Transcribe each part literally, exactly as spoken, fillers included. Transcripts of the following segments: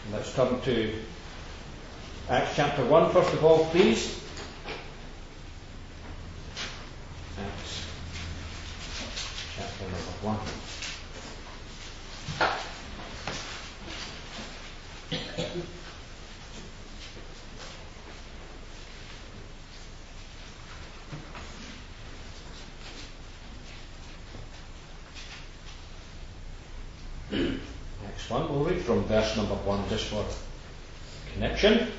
Let's come to Acts chapter one first of all, please. Acts chapter number one. Acts one, we'll read from verse number one just for connection.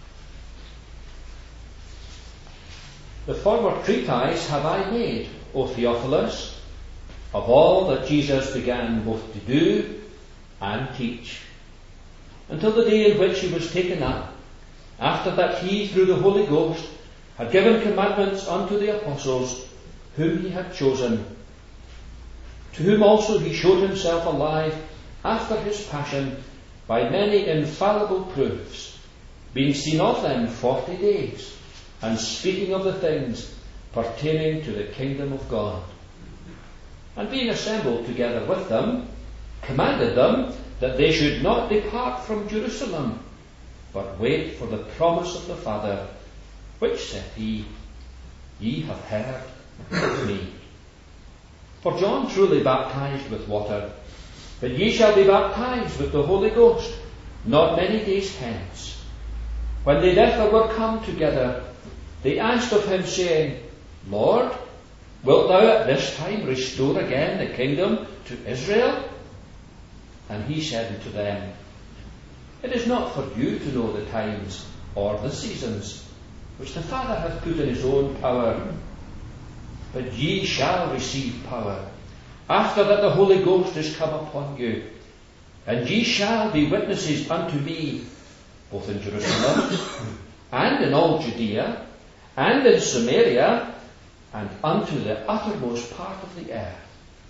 The former treatise have I made, O Theophilus, of all that Jesus began both to do and teach, until the day in which he was taken up, after that he, through the Holy Ghost, had given commandments unto the apostles whom he had chosen, to whom also he showed himself alive after his passion by many infallible proofs, being seen of them forty days, and speaking of the things pertaining to the kingdom of God. And being assembled together with them, commanded them that they should not depart from Jerusalem, but wait for the promise of the Father, which saith he, Ye have heard of me. For John truly baptized with water, but ye shall be baptized with the Holy Ghost not many days hence. When they therefore were come together, they asked of him, saying, Lord, wilt thou at this time restore again the kingdom to Israel? And he said unto them, It is not for you to know the times or the seasons which the Father hath put in his own power, but ye shall receive power, after that the Holy Ghost is come upon you, and ye shall be witnesses unto me, both in Jerusalem, and in all Judea, and in Samaria, and unto the uttermost part of the earth.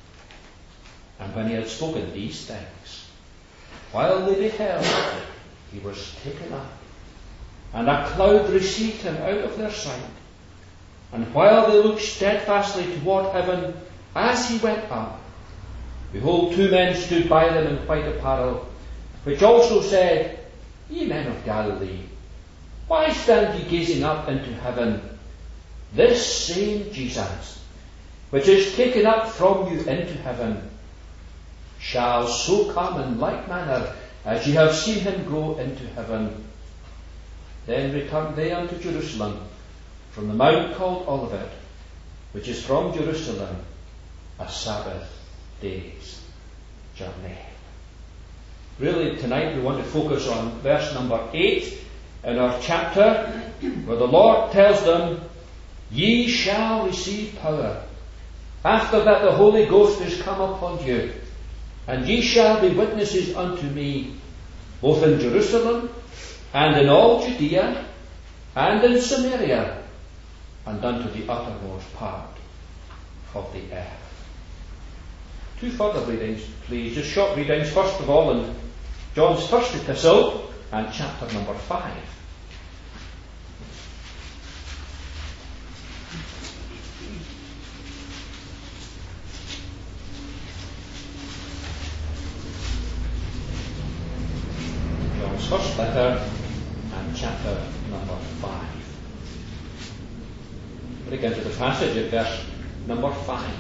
And when he had spoken these things, while they beheld, he was taken up, and a cloud received him out of their sight. And while they looked steadfastly toward heaven as he went up, behold, two men stood by them in white apparel, which also said, Ye men of Galilee, why stand ye gazing up into heaven? This same Jesus, which is taken up from you into heaven, shall so come in like manner as ye have seen him go into heaven. Then returned they unto Jerusalem from the mount called Olivet, which is from Jerusalem a Sabbath day's journey. Really, tonight we want to focus on verse number eight in our chapter, where the Lord tells them, Ye shall receive power. After that the Holy Ghost is come upon you, and ye shall be witnesses unto me, both in Jerusalem, and in all Judea, and in Samaria, and unto the uttermost part of the earth. Two further readings, please. Just short readings. First of all, in John's first epistle, and chapter number five. John's first letter, and chapter number five. Break into the passage at verse number five.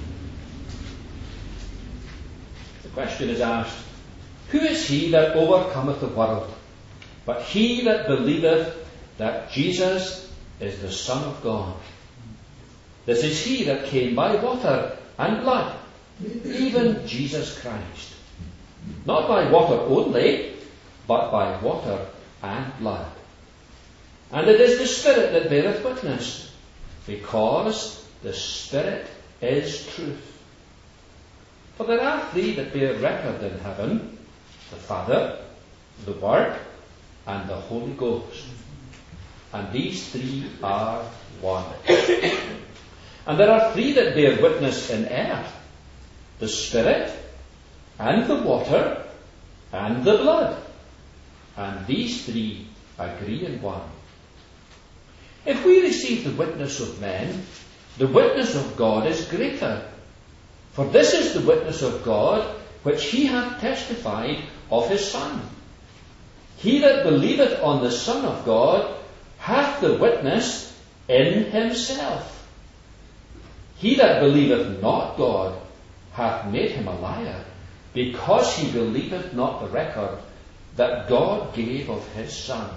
The question is asked, Who is he that overcometh the world, but he that believeth that Jesus is the Son of God? This is he that came by water and blood, even Jesus Christ. Not by water only, but by water and blood. And it is the Spirit that beareth witness, because the Spirit is truth. For there are three that bear record in heaven, the Father, the Word, and the Holy Ghost. And these three are one. And there are three that bear witness in earth, the Spirit, and the water, and the blood. And these three agree in one. If we receive the witness of men, the witness of God is greater. For this is the witness of God, which he hath testified of his Son. He that believeth on the Son of God hath the witness in himself. He that believeth not God hath made him a liar, because he believeth not the record that God gave of his Son.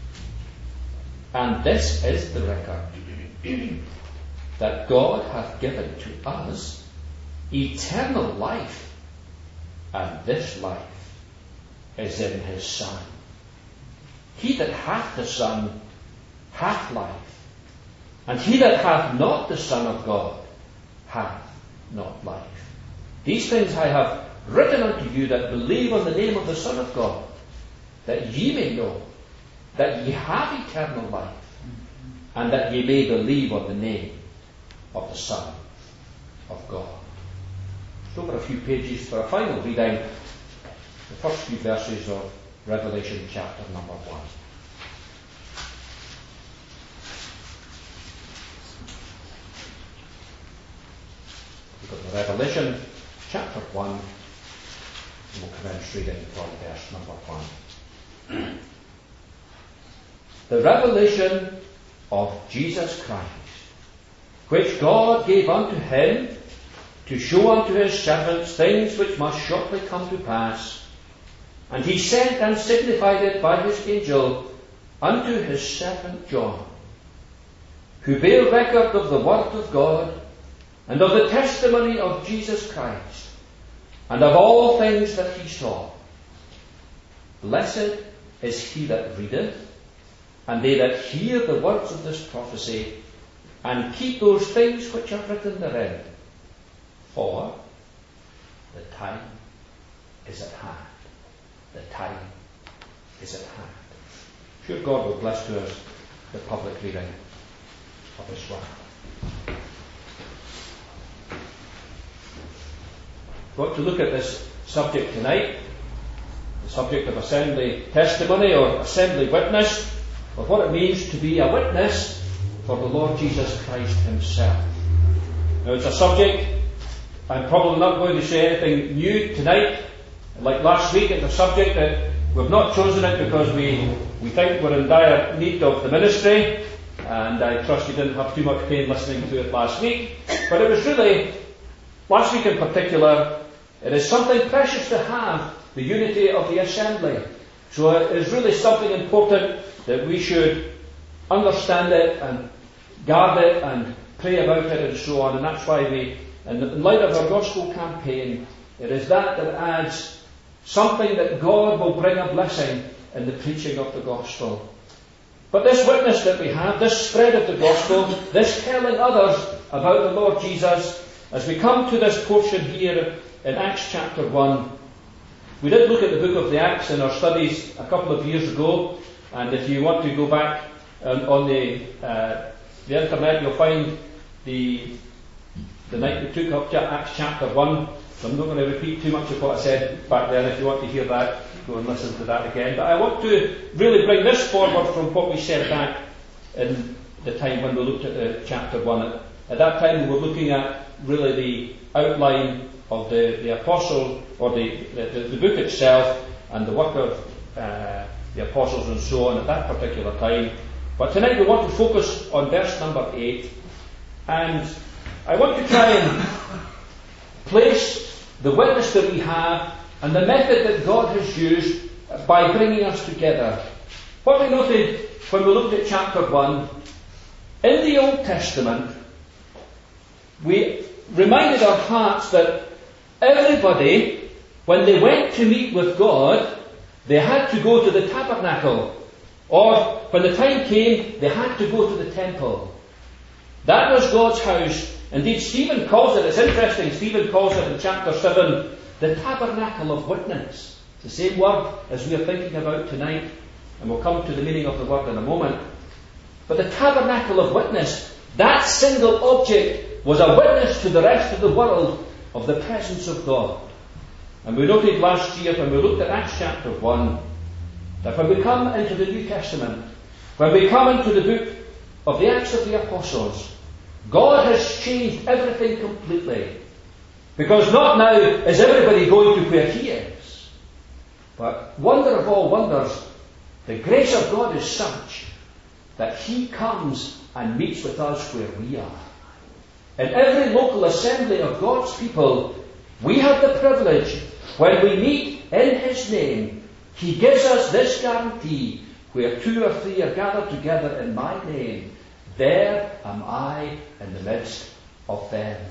And this is the record, that God hath given to us eternal life, and this life is in his Son. He that hath the Son hath life, and he that hath not the Son of God hath not life. These things I have written unto you that believe on the name of the Son of God, that ye may know that ye have eternal life, and that ye may believe on the name of the Son of God. Over a few pages for a final reading, the first few verses of Revelation chapter number one. We've got the Revelation chapter one, and we'll commence reading from verse number one. The revelation of Jesus Christ, which God gave unto him to show unto his servants things which must shortly come to pass. And he sent and signified it by his angel unto his servant John, who bare record of the word of God, and of the testimony of Jesus Christ, and of all things that he saw. Blessed is he that readeth, and they that hear the words of this prophecy, and keep those things which are written therein. For the time is at hand. The time is at hand. Sure, God will bless to us the public reading of his word. We've got to look at this subject tonight, the subject of assembly testimony or assembly witness, of what it means to be a witness for the Lord Jesus Christ himself. Now, it's a subject I'm probably not going to say anything new tonight. Like last week, it's a subject that we've not chosen it because we, we think we're in dire need of the ministry, and I trust you didn't have too much pain listening to it last week. But it was really, last week in particular, it is something precious to have, the unity of the assembly. So it is really something important that we should understand it and guard it and pray about it and so on. And that's why we, in light of our gospel campaign, it is that that adds something that God will bring a blessing in the preaching of the gospel. But this witness that we have, this spread of the gospel, this telling others about the Lord Jesus, as we come to this portion here in Acts chapter one, we did look at the book of the Acts in our studies a couple of years ago, and if you want to go back um, on the uh, the internet, you'll find the the night we took up Acts chapter one. So I'm not going to repeat too much of what I said back then. If you want to hear that, go and listen to that again. But I want to really bring this forward from what we said back in the time when we looked at the chapter one. At that time we were looking at really the outline of the, the apostle, or the, the, the book itself, and the work of uh, the apostles and so on at that particular time. But tonight we want to focus on verse number eight, and I want to try and place the witness that we have and the method that God has used by bringing us together. What we noted when we looked at chapter one, in the Old Testament, we reminded our hearts that everybody, when they went to meet with God, they had to go to the tabernacle, or when the time came, they had to go to the temple. That was God's house. Indeed, Stephen calls it, it's interesting, Stephen calls it in chapter seven, the tabernacle of witness. It's the same word as we are thinking about tonight, and we'll come to the meaning of the word in a moment. But the tabernacle of witness, that single object, was a witness to the rest of the world of the presence of God. And we noted last year when we looked at Acts chapter one, that when we come into the New Testament, when we come into the book of the Acts of the Apostles, God has changed everything completely. Because not now is everybody going to where He is. But wonder of all wonders, The grace of God is such that He comes and meets with us where we are. In every local assembly of God's people, we have the privilege, when we meet in His name, He gives us this guarantee: where two or three are gathered together in my name, there am I in the midst of them.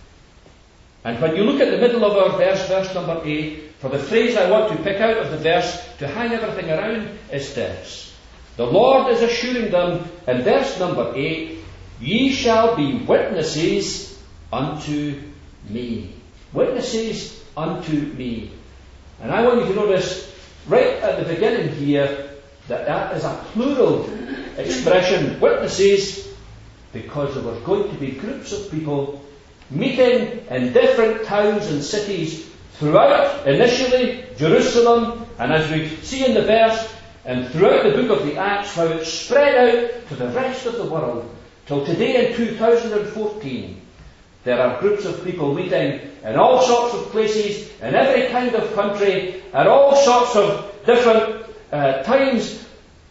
And when you look at the middle of our verse, verse number eight, for the phrase I want to pick out of the verse to hang everything around is this: the Lord is assuring them in verse number eight, ye shall be witnesses unto me. Witnesses unto me. And I want you to notice right at the beginning here that that is a plural expression, witnesses, because there were going to be groups of people meeting in different towns and cities throughout, initially, Jerusalem, and as we see in the verse, and throughout the book of the Acts, how it's spread out to the rest of the world. Till today in two thousand fourteen, there are groups of people meeting in all sorts of places, in every kind of country, at all sorts of different uh, times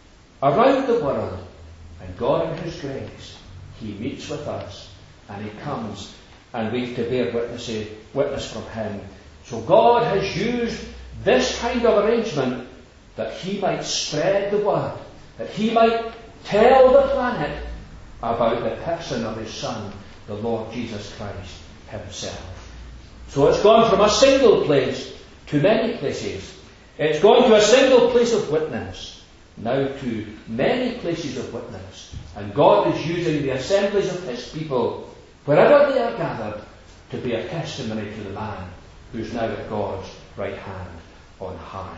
around the world. And God in His grace, He meets with us, and He comes, and we have to bear witness, witness from Him. So God has used this kind of arrangement that He might spread the word, that He might tell the planet about the person of His Son, the Lord Jesus Christ Himself. So it's gone from a single place to many places. It's gone to a single place of witness, now to many places of witness. And God is using the assemblies of His people, wherever they are gathered, to be a testimony to the man who's now at God's right hand on high.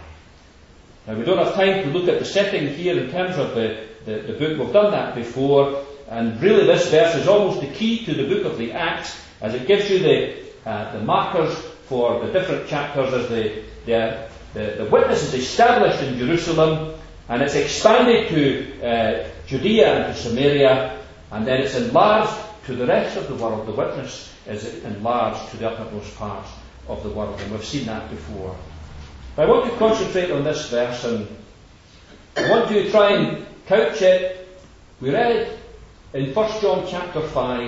Now, we don't have time to look at the setting here in terms of the, the, the book. We've done that before. And really this verse is almost the key to the book of the Acts, as it gives you the, uh, the markers for the different chapters as the, the, the, the witness is established in Jerusalem, and it's expanded to uh, Judea and to Samaria, and then it's enlarged to the rest of the world. The witness is enlarged to the uttermost parts of the world, and we've seen that before. But I want to concentrate on this verse, and I want to try and couch it. We read in First John chapter five,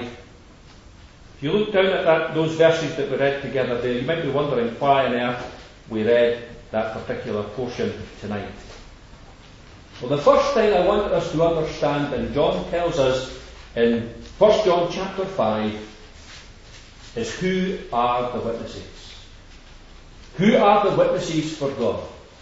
if you look down at that, those verses that we read together there, you might be wondering why on earth we read that particular portion tonight. Well, the first thing I want us to understand, and John tells us in First John chapter five, is who are the witnesses. Who are the witnesses for God?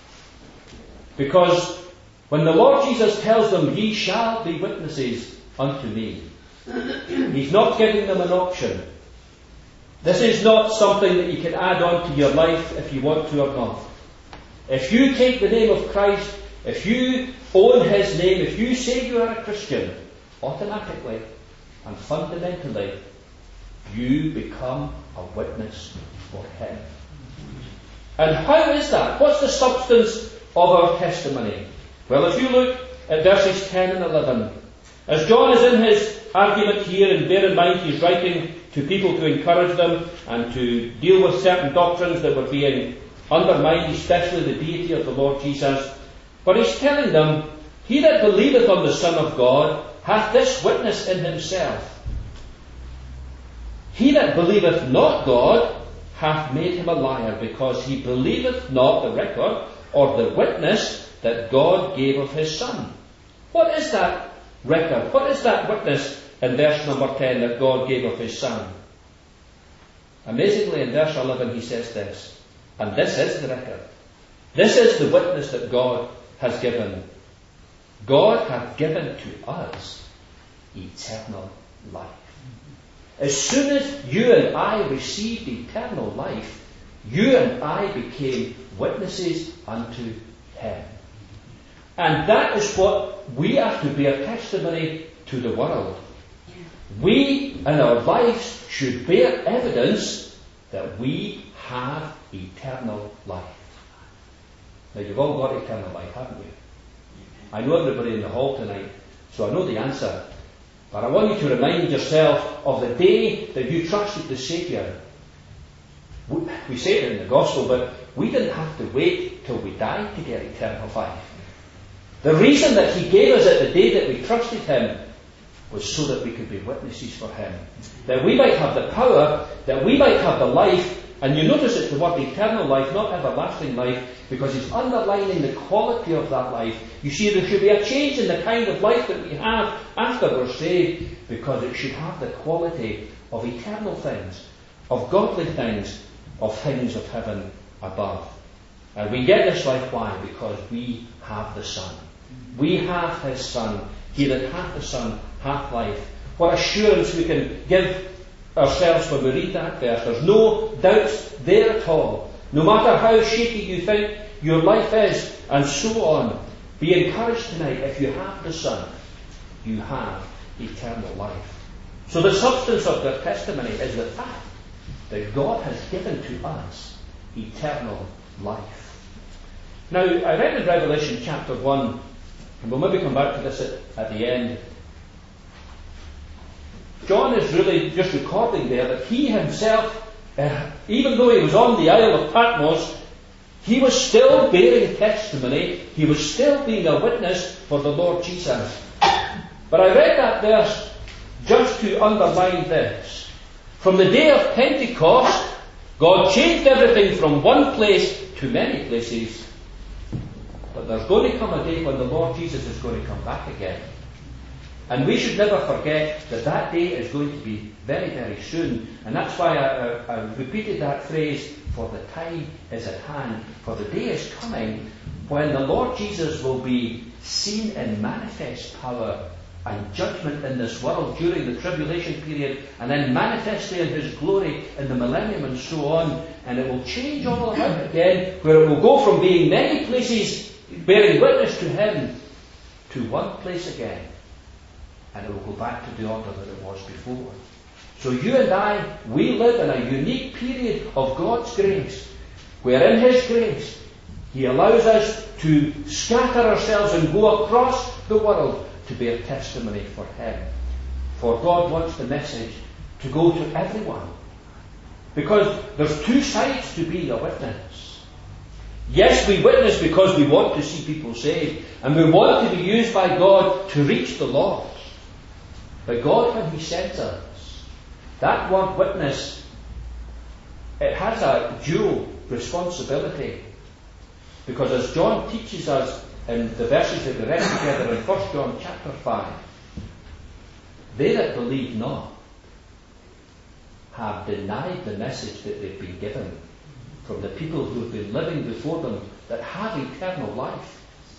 Because when the Lord Jesus tells them, ye shall be witnesses unto me, He's not giving them an option. This is not something that you can add on to your life if you want to or not. If you take the name of Christ, if you own His name, if you say you are a Christian, automatically and fundamentally you become a witness for Him. And how is that? What's the substance of our testimony? Well, if you look at verses ten and eleven, as John is in his argument here, and bear in mind he's writing to people to encourage them and to deal with certain doctrines that were being undermined, especially the deity of the Lord Jesus. But he's telling them, he that believeth on the Son of God hath this witness in himself. He that believeth not God hath made him a liar, because he believeth not the record or the witness that God gave of His Son. What is that record? What is that witness in verse number ten that God gave of His Son? Amazingly, in verse eleven he says this, and this is the record. This is the witness that God has given. God hath given to us eternal life. As soon as you and I received eternal life, you and I became witnesses unto Him. And that is what we are to bear testimony to the world. We in our lives should bear evidence that we have eternal life. Now, you've all got eternal life, haven't you? I know everybody in the hall tonight, so I know the answer. But I want you to remind yourself of the day that you trusted the Saviour. We say it in the Gospel, but we didn't have to wait till we died to get eternal life. The reason that He gave us it the day that we trusted Him was so that we could be witnesses for Him. That we might have the power, that we might have the life. And you notice it's the word eternal life, not everlasting life, because He's underlining the quality of that life. You see, there should be a change in the kind of life that we have after we're saved, because it should have the quality of eternal things, of godly things, of things of heaven above. And we get this life, why? Because we have the Son. We have His Son. He that hath the Son hath life. What assurance we can give ourselves when we read that verse. There's no doubts there at all. No matter how shaky you think your life is, and so on. Be encouraged tonight. If you have the Son, you have eternal life. So the substance of their testimony is the fact that God has given to us eternal life. Now, I read in Revelation chapter one, and we'll maybe come back to this at, at the end. John is really just recording there that he himself, uh, even though he was on the Isle of Patmos, he was still bearing testimony. He was still being a witness for the Lord Jesus. But I read that verse just to underline this. From the day of Pentecost, God changed everything from one place to many places. But there's going to come a day when the Lord Jesus is going to come back again. And we should never forget that that day is going to be very, very soon. And that's why I, I, I repeated that phrase, for the time is at hand. For the day is coming when the Lord Jesus will be seen in manifest power and judgment in this world during the tribulation period, and then manifestly in His glory in the millennium and so on. And it will change all about again, where it will go from being many places bearing witness to Him to one place again. And it will go back to the order that it was before. So you and I, we live in a unique period of God's grace, where in His grace He allows us to scatter ourselves and go across the world to bear testimony for Him. For God wants the message to go to everyone. Because there's two sides to being a witness. Yes, we witness because we want to see people saved, and we want to be used by God to reach the lost. But God, when He sends us, that word witness, it has a dual responsibility. Because as John teaches us in the verses that we read together in First John chapter five, they that believe not have denied the message that they've been given from the people who have been living before them that have eternal life.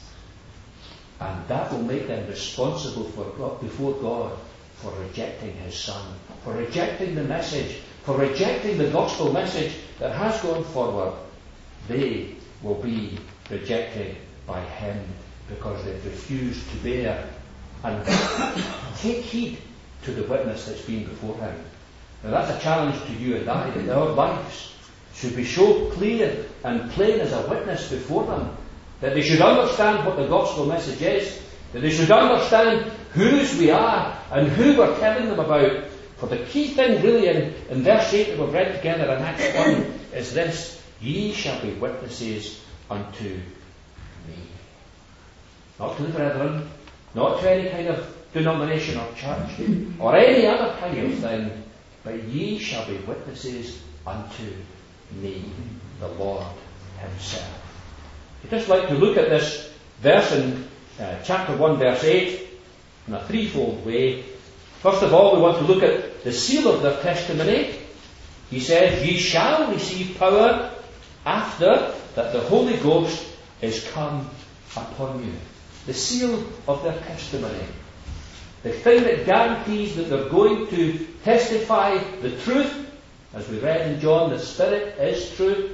And that will make them responsible for God, before God, for rejecting His Son, for rejecting the message, for rejecting the gospel message that has gone forward. They will be rejected by Him because they've refused to bear and take heed to the witness that's been before Him. Now that's a challenge to you and I, that our lives should be so clear and plain as a witness before them, that they should understand what the gospel message is, that they should understand whose we are and who we're telling them about. For the key thing really in, in verse eight that we've read together in Acts one is this: ye shall be witnesses unto me. Not to the brethren, not to any kind of denomination or church, or any other kind of thing, but ye shall be witnesses unto me, the Lord Himself. I'd just like to look at this verse in uh, chapter one, verse eight, in a threefold way. First of all, we want to look at the seal of their testimony. He says, ye shall receive power after that the Holy Ghost is come upon you. The seal of their testimony. The thing that guarantees that they're going to testify the truth. As we read in John, the Spirit is truth.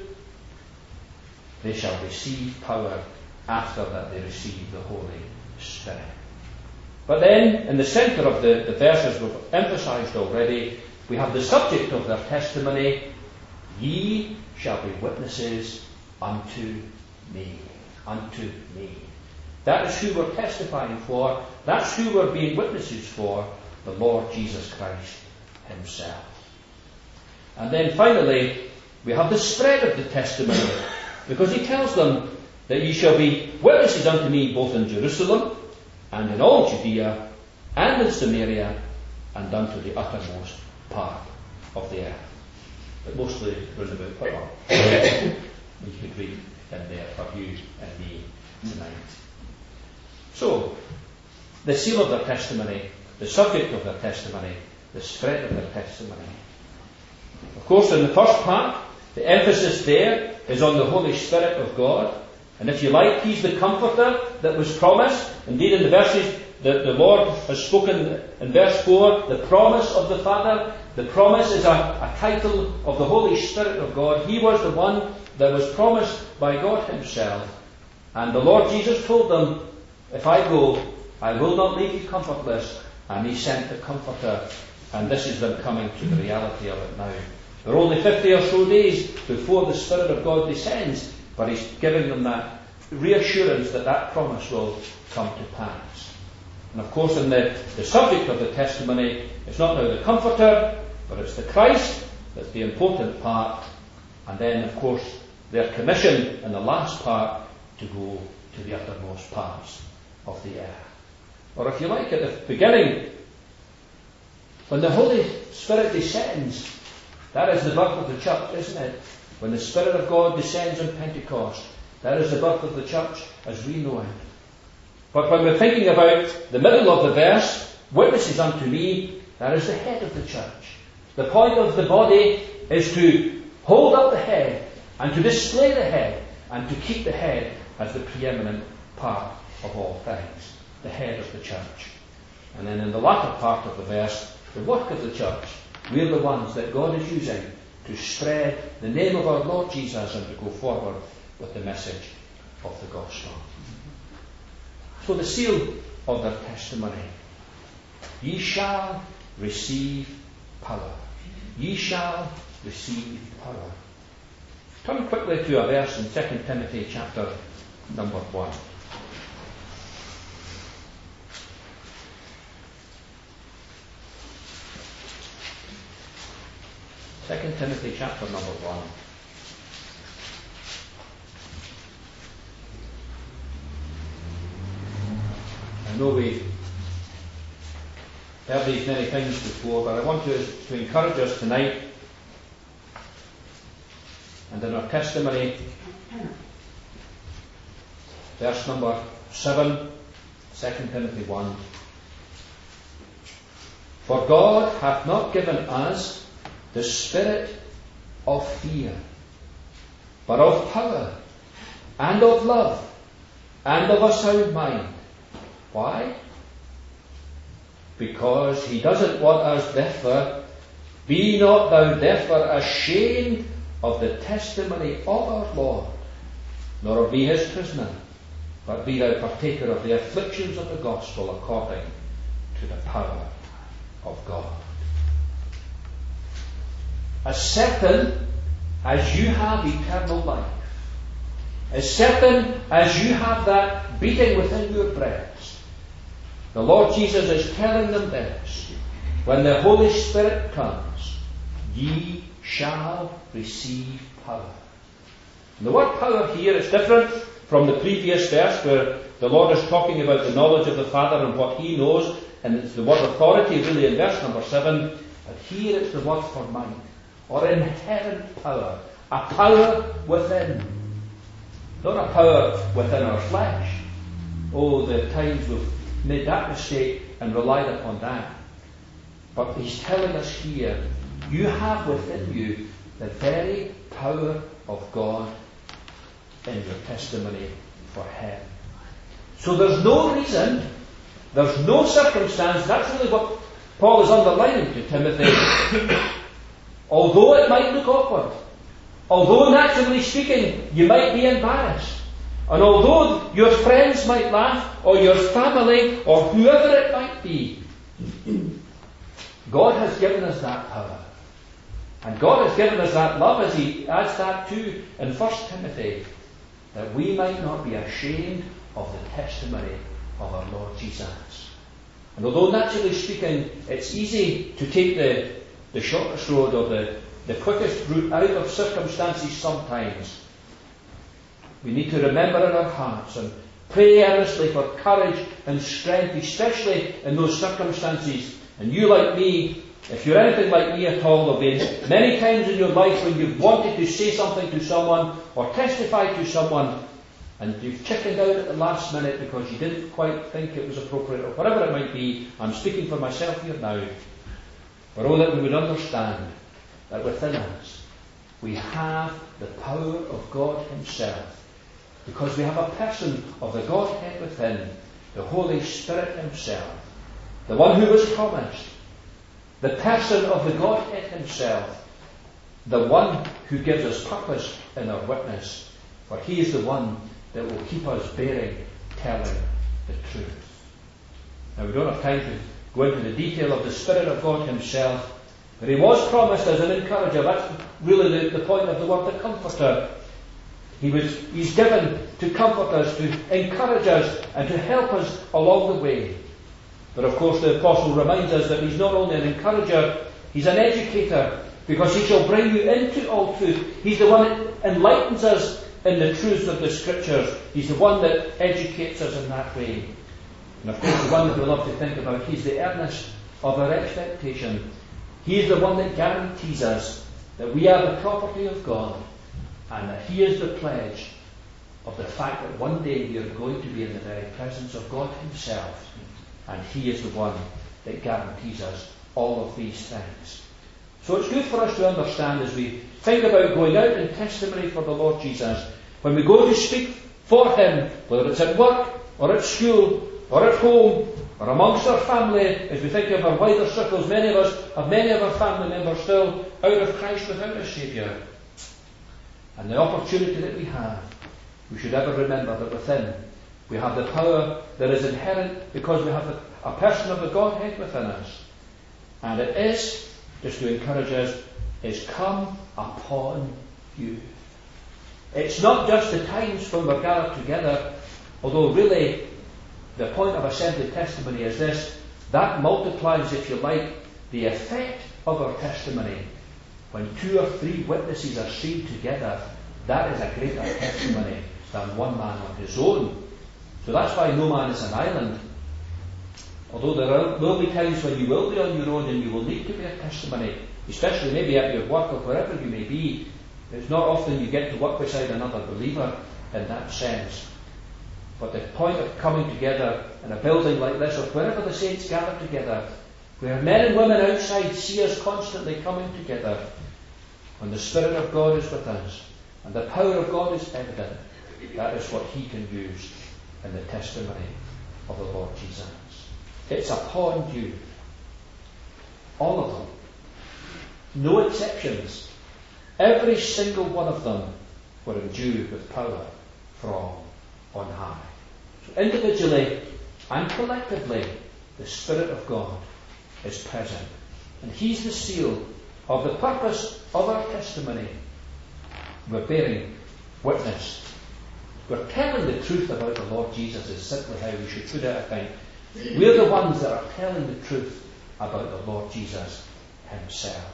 They shall receive power after that they receive the Holy Spirit. But then, in the centre of the, the verses we've emphasised already, we have the subject of their testimony: ye shall be witnesses unto me. Unto me. That is who we're testifying for. That's who we're being witnesses for, the Lord Jesus Christ Himself. And then finally, we have the spread of the testimony, because He tells them that ye shall be witnesses unto me both in Jerusalem and in all Judea and in Samaria and unto the uttermost part of the earth. But mostly round about Putnam. We could read in there for you and me tonight. So, the seal of their testimony, the subject of their testimony, the spread of their testimony. Of course, in the first part, the emphasis there is on the Holy Spirit of God. And if you like, He's the Comforter that was promised. Indeed, in the verses that the Lord has spoken in verse four, the promise of the Father. The promise is a, a title of the Holy Spirit of God. He was the one that was promised by God Himself. And the Lord Jesus told them, if I go, I will not leave you comfortless. And He sent the Comforter. And this is them coming to the reality of it now. There are only fifty or so days before the Spirit of God descends, but He's giving them that reassurance that that promise will come to pass. And of course, in the, the subject of the testimony, it's not now the Comforter, but it's the Christ that's the important part. And then, of course, their commission in the last part to go to the uttermost parts of the earth. Or if you like, at the beginning, when the Holy Spirit descends, that is the birth of the church, isn't it? When the Spirit of God descends on Pentecost, that is the birth of the church as we know it. But when we're thinking about the middle of the verse, witnesses unto me, that is the head of the church. The point of the body is to hold up the head and to display the head and to keep the head as the preeminent part of all things. The head of the church. And then in the latter part of the verse, the work of the church. We're the ones that God is using to spread the name of our Lord Jesus and to go forward with the message of the gospel. So the seal of their testimony. Ye shall receive power. Ye shall receive power. Turn quickly to a verse in Second Timothy chapter number one. Second Timothy chapter number one. I know we've heard these many things before, but I want to, to encourage us tonight and in our testimony, verse number seven, Second Timothy one. For God hath not given us the spirit of fear, but of power, and of love, and of a sound mind. Why? Because He doesn't want us therefore, be not thou therefore ashamed of the testimony of our Lord, nor be His prisoner, but be thou partaker of the afflictions of the gospel according to the power of God. As certain as you have eternal life, as certain as you have that beating within your breast, the Lord Jesus is telling them this: when the Holy Spirit comes, ye shall receive power. And the word power here is different from the previous verse where the Lord is talking about the knowledge of the Father and what He knows, and it's the word authority really in verse number seven, but here it's the word for might, or inherent power, a power within, not a power within our flesh. Oh, the times we've made that mistake and relied upon that. But He's telling us here, you have within you the very power of God in your testimony for Him. So there's no reason, there's no circumstance, that's really what Paul is underlining to Timothy. Although it might look awkward, although naturally speaking you might be embarrassed, and although your friends might laugh, or your family, or whoever it might be, God has given us that power. And God has given us that love, as He adds that too in First Timothy, that we might not be ashamed of the testimony of our Lord Jesus. And although naturally speaking it's easy to take the, the shortest road or the, the quickest route out of circumstances sometimes, we need to remember in our hearts and pray earnestly for courage and strength, especially in those circumstances. And you, like me, if you're anything like me at all, there have been many times in your life when you've wanted to say something to someone or testify to someone, and you've chickened out at the last minute because you didn't quite think it was appropriate, or whatever it might be. I'm speaking for myself here now. But oh, that we would understand that within us we have the power of God Himself, because we have a person of the Godhead within, the Holy Spirit Himself, the one who was promised, the person of the Godhead Himself, the one who gives us purpose in our witness, for He is the one that will keep us bearing, telling the truth. Now, we don't have time to go into the detail of the Spirit of God Himself, but He was promised as an encourager. That's really the, the point of the word, the Comforter. He was, He's given to comfort us, to encourage us, and to help us along the way. But of course, the Apostle reminds us that He's not only an encourager, He's an educator, because He shall bring you into all truth. He's the one that enlightens us in the truths of the Scriptures. He's the one that educates us in that way. And of course, the one that we love to think about, He's the earnest of our expectation. He is the one that guarantees us that we are the property of God, and that He is the pledge of the fact that one day we are going to be in the very presence of God Himself, and He is the one that guarantees us all of these things. So it's good for us to understand, as we think about going out in testimony for the Lord Jesus, when we go to speak for Him, whether it's at work or at school or at home or amongst our family, as we think of our wider circles, many of us have many of our family members still out of Christ without a Saviour. And the opportunity that we have, we should ever remember that within we have the power that is inherent because we have the, a person of the Godhead within us. And it is, just to encourage us, is come upon you. It's not just the times when we're gathered together, although really the point of assembly testimony is this: that multiplies, if you like, the effect of our testimony. When two or three witnesses are seen together, that is a greater testimony than one man on his own. So that's why no man is an island. Although there are, will be times when you will be on your own and you will need to bear testimony, especially maybe at your work or wherever you may be. It's not often you get to work beside another believer in that sense. But the point of coming together in a building like this, or wherever the saints gather together, where men and women outside see us constantly coming together, when the Spirit of God is with us and the power of God is evident, that is what He can use in the testimony of the Lord Jesus. It's upon you. All of them. No exceptions. Every single one of them were endued with power from on high. So individually and collectively, the Spirit of God is present. And He's the seal of the purpose of our testimony. We're bearing witness. We're telling the truth about the Lord Jesus, is simply how we should put it, I think. We're the ones that are telling the truth about the Lord Jesus Himself.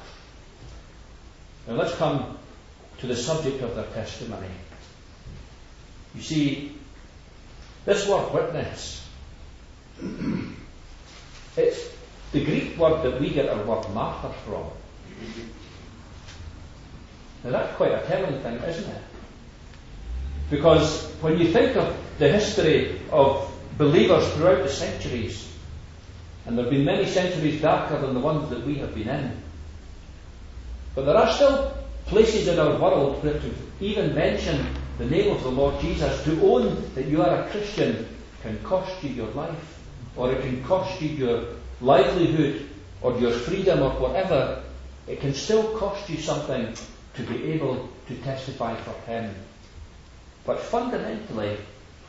Now let's come to the subject of their testimony. You see, this word witness, it's the Greek word that we get our word martyr from. Now that's quite a telling thing, isn't it? Because when you think of the history of believers throughout the centuries, and there have been many centuries darker than the ones that we have been in, but there are still places in our world where to even mention the name of the Lord Jesus, to own that you are a Christian, can cost you your life, or it can cost you your livelihood, or your freedom, or whatever. It can still cost you something to be able to testify for Him. But fundamentally,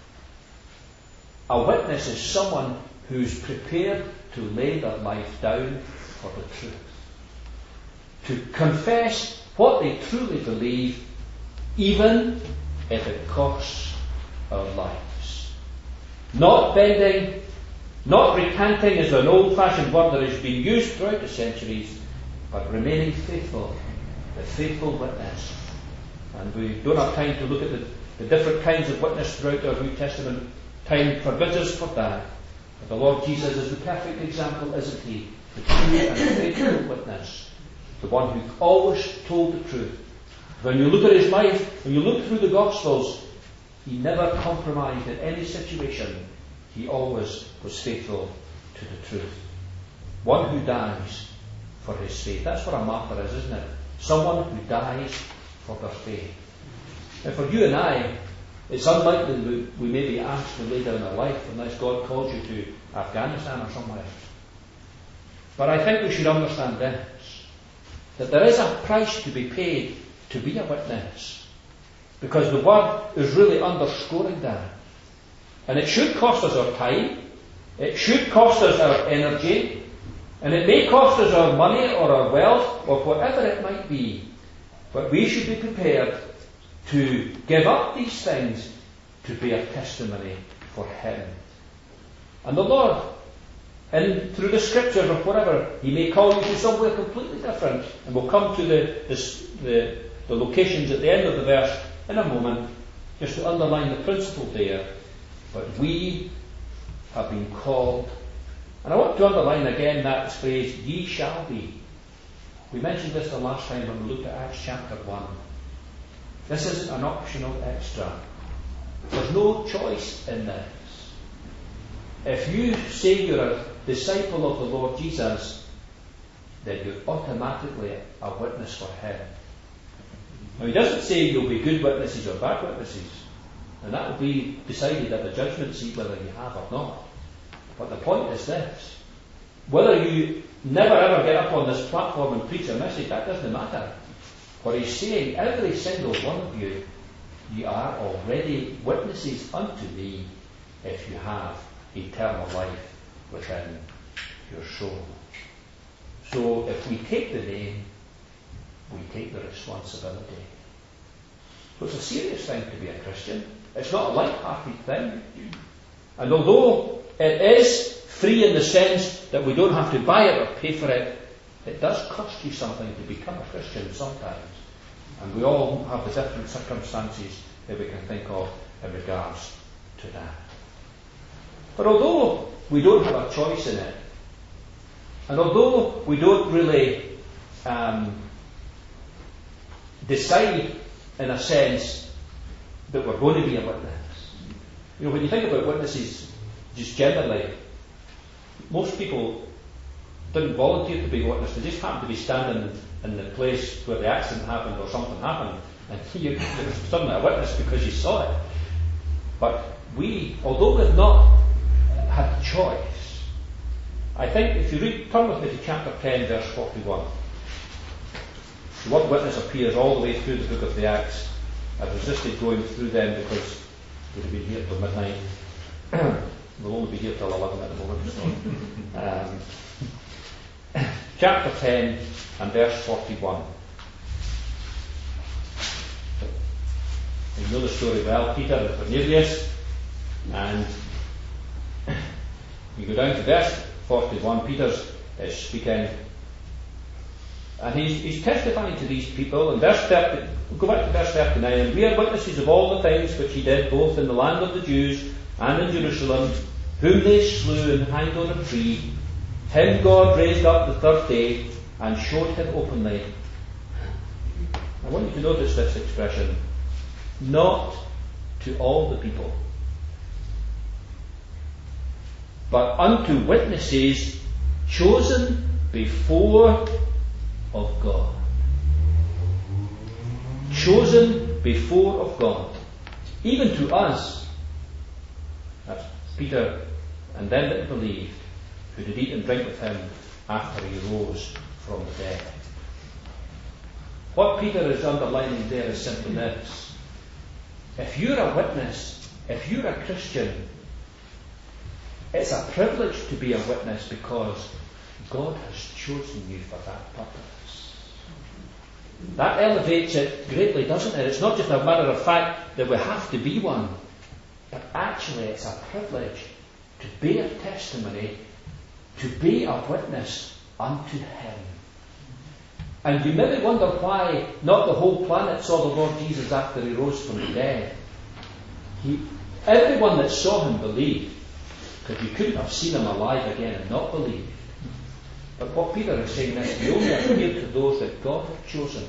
a witness is someone who's prepared to lay their life down for the truth. To confess what they truly believe, even if it costs our lives. Not bending, not recanting is an old-fashioned word that has been used throughout the centuries, but remaining faithful, the faithful witness. And we don't have time to look at the The different kinds of witness throughout our New Testament time forbids us for that. But the Lord Jesus is the perfect example, isn't he? The true and faithful witness. The one who always told the truth. When you look at his life, when you look through the Gospels, he never compromised in any situation. He always was faithful to the truth. One who dies for his faith. That's what a martyr is, isn't it? Someone who dies for their faith. And for you and I, it's unlikely that we may be asked to lay down our life unless God calls you to Afghanistan or somewhere. But I think we should understand this, that there is a price to be paid to be a witness. Because the Word is really underscoring that. And it should cost us our time, it should cost us our energy, and it may cost us our money or our wealth or whatever it might be. But we should be prepared to give up these things to bear testimony for Him. And the Lord, and through the Scriptures or whatever, He may call you to somewhere completely different. And we'll come to the, the, the, the locations at the end of the verse in a moment, just to underline the principle there. But we have been called. And I want to underline again that phrase, ye shall be. We mentioned this the last time when we looked at Acts chapter one. This isn't an optional extra. There's no choice in this. If you say you're a disciple of the Lord Jesus, then you're automatically a witness for Him. Now, He doesn't say you'll be good witnesses or bad witnesses. And that will be decided at the judgment seat whether you have or not. But the point is this. Whether you never ever get up on this platform and preach a message, that doesn't matter. What He's saying, every single one of you, you are already witnesses unto me if you have eternal life within your soul. So if we take the name, we take the responsibility. So it's a serious thing to be a Christian. It's not a light-hearted thing. And although it is free in the sense that we don't have to buy it or pay for it, it does cost you something to become a Christian sometimes. And we all have the different circumstances that we can think of in regards to that. But although we don't have a choice in it, and although we don't really um, decide in a sense that we're going to be a witness. You know, when you think about witnesses just generally, most people didn't volunteer to be a witness. They just happened to be standing in the place where the accident happened or something happened, and you, you're suddenly a witness because you saw it. But we, although we've not had choice, I think if you read, turn with me to chapter ten, verse forty-one. The word witness appears all the way through the book of the Acts. I've resisted going through them because we'd have been here till midnight. We'll only be here till eleven at the moment. So. Um, chapter ten and verse forty-one. You know the story well, Peter and Cornelius, and you go down to verse forty-one. Peter's is speaking, and he's, he's testifying to these people. In verse thirty, we'll go back to verse thirty-nine. And we are witnesses of all the things which he did, both in the land of the Jews and in Jerusalem, whom they slew and hanged on a tree. Him God raised up the third day and showed him openly. I want you to notice this expression. Not to all the people, but unto witnesses chosen before of God. Chosen before of God. Even to us. That's Peter and them that believed, who did eat and drink with him after he rose from the dead. What Peter is underlining there is simply this. If you're a witness, if you're a Christian, it's a privilege to be a witness because God has chosen you for that purpose. That elevates it greatly, doesn't it? It's not just a matter of fact that we have to be one, but actually it's a privilege to bear testimony, to be a witness unto Him. And you maybe wonder why not the whole planet saw the Lord Jesus after He rose from the dead. He, everyone that saw him believed, because you couldn't have seen him alive again and not believed. But what Peter is saying is, he only appeared to those that God had chosen,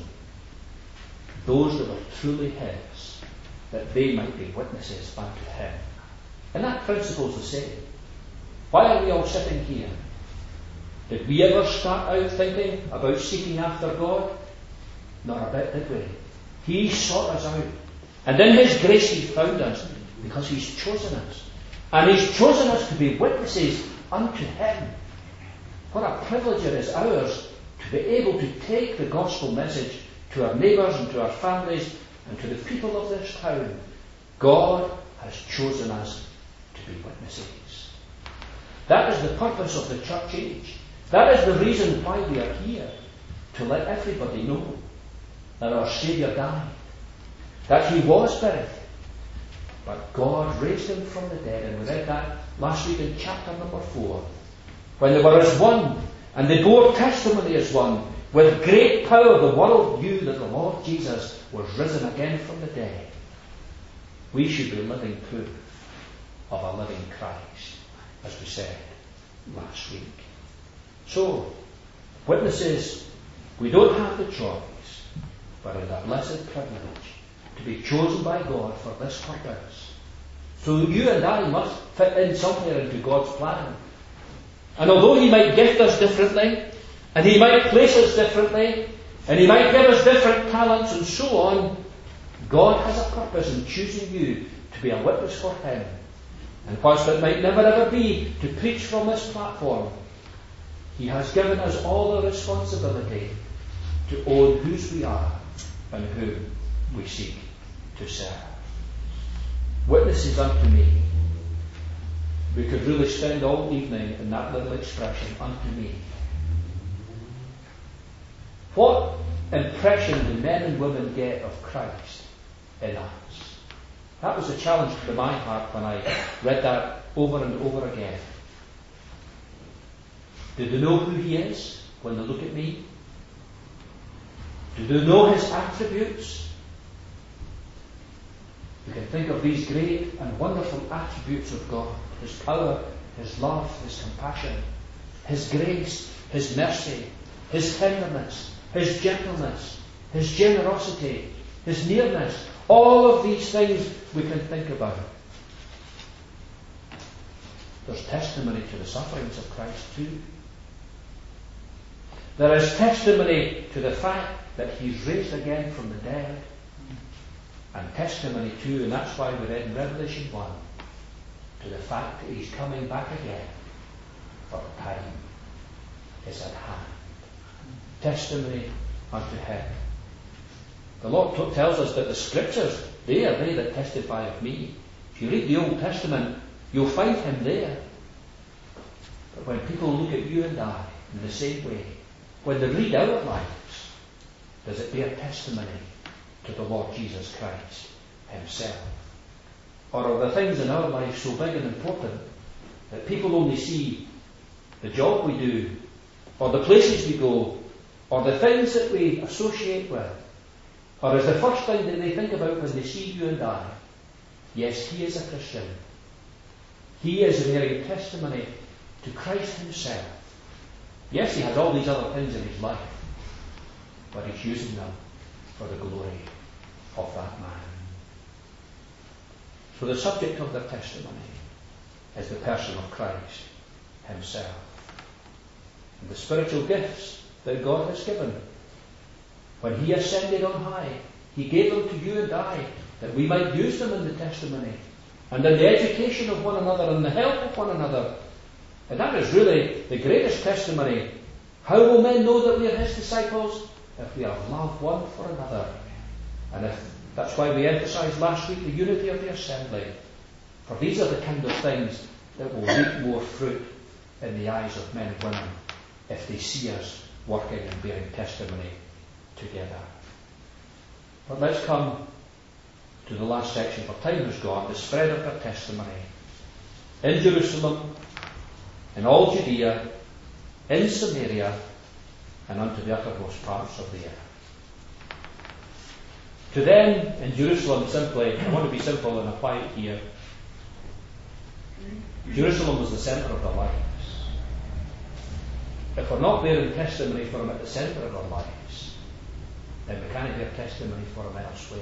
those that were truly his, that they might be witnesses unto him. And that principle is the same. Why are we all sitting here? Did we ever start out thinking about seeking after God? Not a bit, did we? He sought us out. And in his grace he found us, because he's chosen us. And he's chosen us to be witnesses unto him. What a privilege it is ours to be able to take the gospel message to our neighbours and to our families and to the people of this town. God has chosen us to be witnesses. That is the purpose of the church age. That is the reason why we are here, to let everybody know that our Saviour died, that he was buried, but God raised him from the dead. And we read that last week in chapter number four. When they were as one, and they bore testimony as one, with great power the world knew that the Lord Jesus was risen again from the dead. We should be living proof of a living Christ, as we said last week. So, witnesses, we don't have the choice, but it is a blessed privilege to be chosen by God for this purpose. So you and I must fit in somewhere into God's plan. And although he might gift us differently, and he might place us differently, and he might give us different talents and so on, God has a purpose in choosing you to be a witness for him. And whilst it might never ever be to preach from this platform, he has given us all the responsibility to own whose we are and whom we seek to serve. Witnesses unto me. We could really spend all evening in that little expression, unto me. What impression do men and women get of Christ in us? That was a challenge to my heart when I read that over and over again. Do they know who he is when they look at me? Do they know his attributes? You can think of these great and wonderful attributes of God. His power, his love, his compassion, his grace, his mercy, his tenderness, his gentleness, his generosity, his nearness. All of these things we can think about. There's testimony to the sufferings of Christ too. There is testimony to the fact that he's raised again from the dead. And testimony too, and that's why we read in Revelation one, to the fact that he's coming back again, for time is at hand. Testimony unto him. The Lord t- tells us that the Scriptures, they are they that testify of me. If you read the Old Testament, you'll find him there. But when people look at you and I in the same way, when they read our lives, does it bear testimony to the Lord Jesus Christ himself? Or are the things in our lives so big and important that people only see the job we do, or the places we go, or the things that we associate with? Or is the first thing that they think about when they see you and I, yes, he is a Christian. He is bearing testimony to Christ himself. Yes, he has all these other things in his life, but he's using them for the glory of that man. So the subject of their testimony is the person of Christ himself. And the spiritual gifts that God has given. When he ascended on high, he gave them to you and I, that we might use them in the testimony, and in the education of one another, and the help of one another. And that is really the greatest testimony. How will men know that we are his disciples? If we have love one for another. And if that's why we emphasised last week the unity of the assembly. For these are the kind of things that will reap more fruit in the eyes of men and women if they see us working and bearing testimony together. But let's come to the last section, for time has gone, the spread of their testimony. In Jerusalem, in all Judea, in Samaria, and unto the uttermost parts of the earth. To them in Jerusalem, simply, I want to be simple and apply it here. Jerusalem was the centre of their lives. If we're not bearing testimony for Him at the centre of our lives, then we can't bear testimony for Him elsewhere.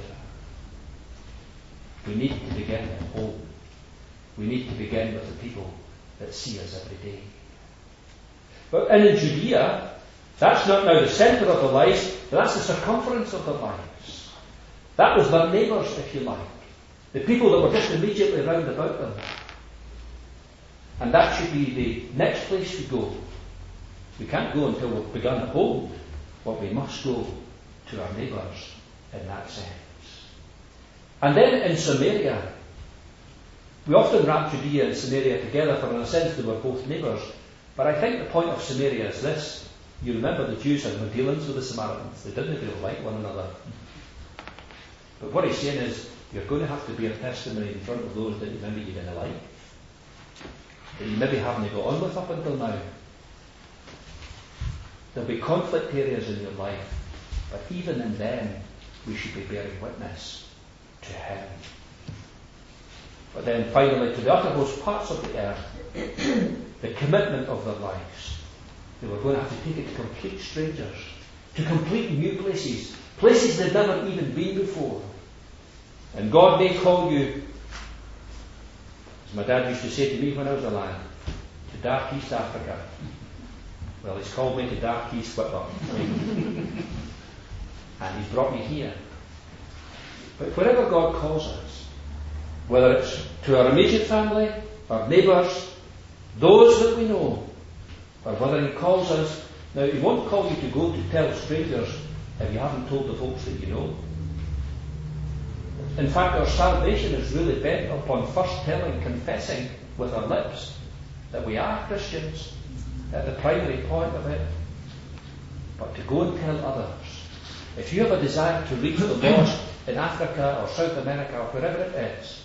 We need to begin at home. We need to begin with the people that see us every day. But and in Judea, that's not now the centre of their lives, but that's the circumference of their lives. That was their neighbours, if you like. The people that were just immediately round about them. And that should be the next place we go. We can't go until we've begun at home, but we must go to our neighbours in that sense. And then in Samaria, we often wrap Judea and Samaria together, for in a sense they were both neighbours. But I think the point of Samaria is this. You remember the Jews had no dealings with the Samaritans. They didn't really like one another. But what he's saying is, you're going to have to bear testimony in front of those that maybe you didn't like, that you maybe haven't got on with up until now. There'll be conflict areas in your life, but even in them, we should be bearing witness to Him. But then finally, to the uttermost parts of the earth, the commitment of their lives. They were going to have to take it to complete strangers, to complete new places, places they'd never even been before. And God may call you, as my dad used to say to me when I was a lad, to dark East Africa. Well, He's called me to dark East Whitburn. And He's brought me here. But wherever God calls us, whether it's to our immediate family, our neighbours, those that we know, or whether He calls us, now He won't call you to go to tell strangers if you haven't told the folks that you know. In fact, our salvation is really bent upon first telling, confessing with our lips that we are Christians, at the primary point of it, but to go and tell others. If you have a desire to reach the lost in Africa or South America or wherever it is,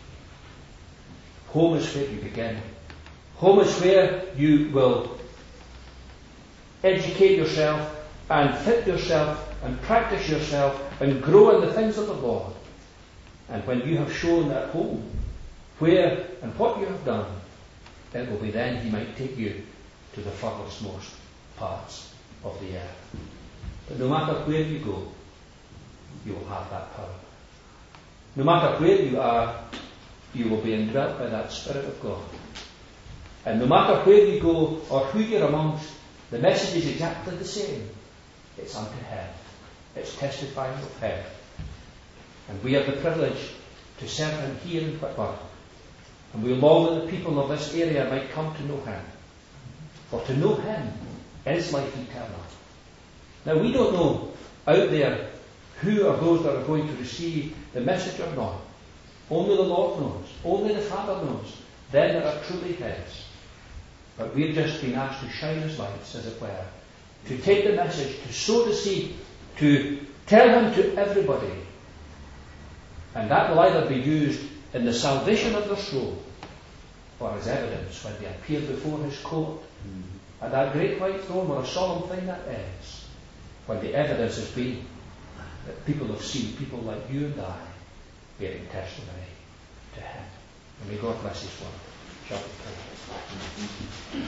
home is where you begin. Home is where you will educate yourself and fit yourself and practice yourself and grow in the things of the Lord. And when you have shown at home where and what you have done, it will be then He might take you to the furthest most parts of the earth. But no matter where you go, you will have that power. No matter where you are, you will be indwelt by that Spirit of God. And no matter where you go or who you're amongst, the message is exactly the same. It's unto Him. It's testifying of Him. And we have the privilege to serve Him here in Whitburn. And we long that the people of this area might come to know Him. For to know Him is life eternal. Now we don't know out there who are those that are going to receive the message or not. Only the Lord knows. Only the Father knows. Then that are truly His. But we've just been asked to shine His lights, as it were. To take the message, to sow the seed, to tell Him to everybody. And that will either be used in the salvation of their soul, or as evidence when they appear before His court, mm-hmm. at that great white throne, what a solemn thing that is, when the evidence has been that people have seen people like you and I bearing testimony to Him. And may God bless His word. Shall we pray?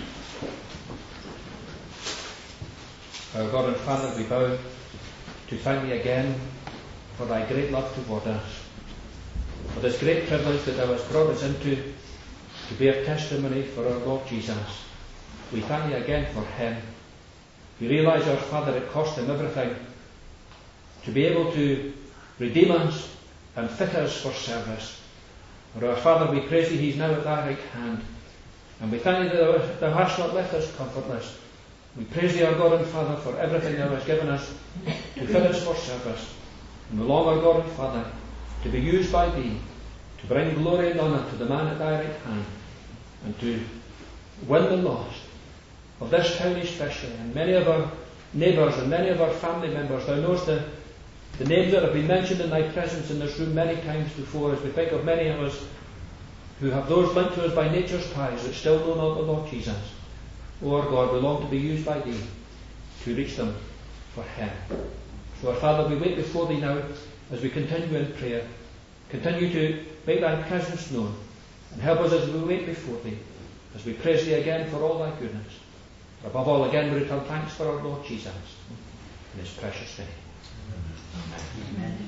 Our God and Father, we bow to thank Thee again for Thy great love toward us, for this great privilege that Thou hast brought us into to bear testimony for our Lord Jesus. We thank Thee again for Him. We realise, our Father, it cost Him everything to be able to redeem us and fit us for service. And our Father, we praise Thee, He's now at Thy right hand. And we thank Thee that Thou hast not left us comfortless. We praise Thee, our God and Father, for everything Thou hast given us to fit us for service. And we long, our God and Father, to be used by Thee to bring glory and honour to the man at Thy right hand, and to win the lost of this town especially, and many of our neighbours and many of our family members. Thou knowest the, the names that have been mentioned in Thy presence in this room many times before, as we think of many of us who have those linked to us by nature's ties that still know not the Lord Jesus. O our God, we long to be used by Thee to reach them for Him. So our Father, we wait before Thee now as we continue in prayer. Continue to make thy presence known, and help us as we wait before thee, as we praise thee again for all thy goodness. Above all, again we return thanks for our Lord Jesus, in his precious name. Amen. Amen.